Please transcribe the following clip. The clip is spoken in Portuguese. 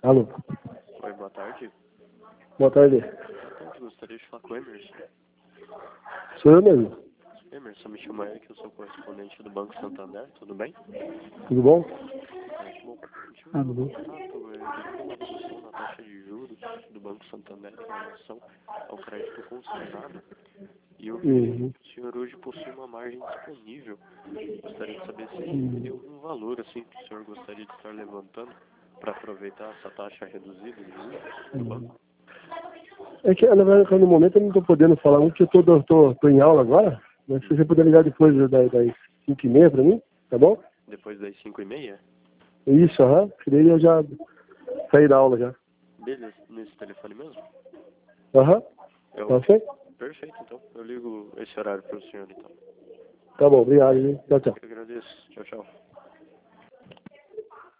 Alô. Oi, boa tarde. Boa tarde. Boa tarde, gostaria de falar com o Emerson. Sou eu mesmo. Emerson, me chama Eric, eu sou correspondente do Banco Santander, tudo bem? Tudo bom? Bom, tive Tudo um bom. contato devido a uma redução na taxa de juros do Banco Santander em relação ao crédito consignado. E eu vi Uhum. que o senhor hoje possui uma margem disponível. Gostaria de saber se tem algum valor assim que o senhor gostaria de estar levantando para aproveitar essa taxa reduzida de juros do banco. É que, na verdade, no momento eu não estou podendo falar muito, porque eu tô em aula agora. Mas se você puder ligar depois das 5h30 para mim, tá bom? Depois das 5h30? Isso, aham. Que daí eu já saí da aula já. Beleza, nesse telefone mesmo? Aham. Eu... Tá ok? Perfeito, então. Eu ligo esse horário para o senhor, então. Tá bom, obrigado, hein? Tchau, tchau. Eu agradeço. Tchau, tchau.